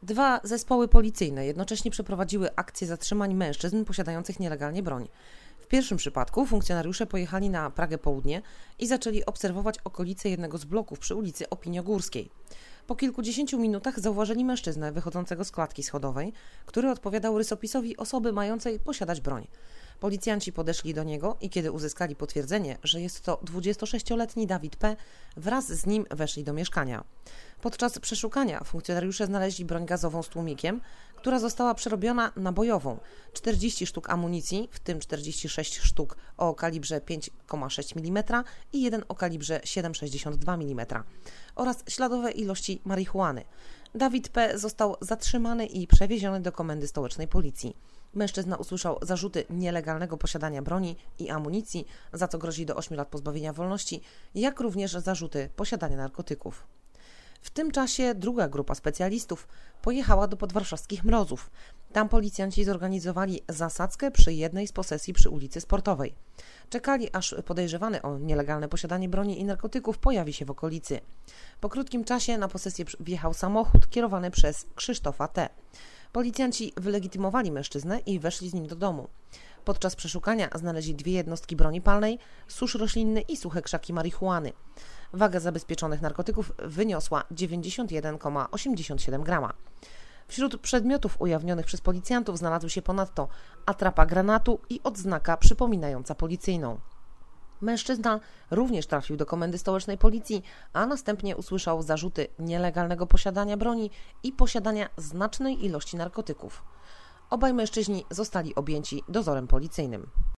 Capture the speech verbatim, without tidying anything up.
Dwa zespoły policyjne jednocześnie przeprowadziły akcję zatrzymań mężczyzn posiadających nielegalnie broń. W pierwszym przypadku funkcjonariusze pojechali na Pragę Południe i zaczęli obserwować okolice jednego z bloków przy ulicy Opiniogórskiej. Po kilkudziesięciu minutach zauważyli mężczyznę wychodzącego z klatki schodowej, który odpowiadał rysopisowi osoby mającej posiadać broń. Policjanci podeszli do niego i kiedy uzyskali potwierdzenie, że jest to dwudziestosześcioletni Dawid P., wraz z nim weszli do mieszkania. Podczas przeszukania funkcjonariusze znaleźli broń gazową z tłumikiem, która została przerobiona na bojową, czterdzieści sztuk amunicji, w tym czterdzieści sześć sztuk o kalibrze pięć przecinek sześć milimetra i jeden o kalibrze siedem przecinek sześćdziesiąt dwa milimetra oraz śladowe ilości marihuany. Dawid P. został zatrzymany i przewieziony do komendy stołecznej policji. Mężczyzna usłyszał zarzuty nielegalnego posiadania broni i amunicji, za co grozi do ośmiu lat pozbawienia wolności, jak również zarzuty posiadania narkotyków. W tym czasie druga grupa specjalistów pojechała do podwarszawskich Mrozów. Tam policjanci zorganizowali zasadzkę przy jednej z posesji przy ulicy Sportowej. Czekali, aż podejrzewany o nielegalne posiadanie broni i narkotyków pojawi się w okolicy. Po krótkim czasie na posesję wjechał samochód kierowany przez Krzysztofa T. Policjanci wylegitymowali mężczyznę i weszli z nim do domu. Podczas przeszukania znaleźli dwie jednostki broni palnej, susz roślinny i suche krzaki marihuany. Waga zabezpieczonych narkotyków wyniosła dziewięćdziesiąt jeden przecinek osiemdziesiąt siedem grama. Wśród przedmiotów ujawnionych przez policjantów znalazły się ponadto atrapa granatu i odznaka przypominająca policyjną. Mężczyzna również trafił do komendy stołecznej policji, a następnie usłyszał zarzuty nielegalnego posiadania broni i posiadania znacznej ilości narkotyków. Obaj mężczyźni zostali objęci dozorem policyjnym.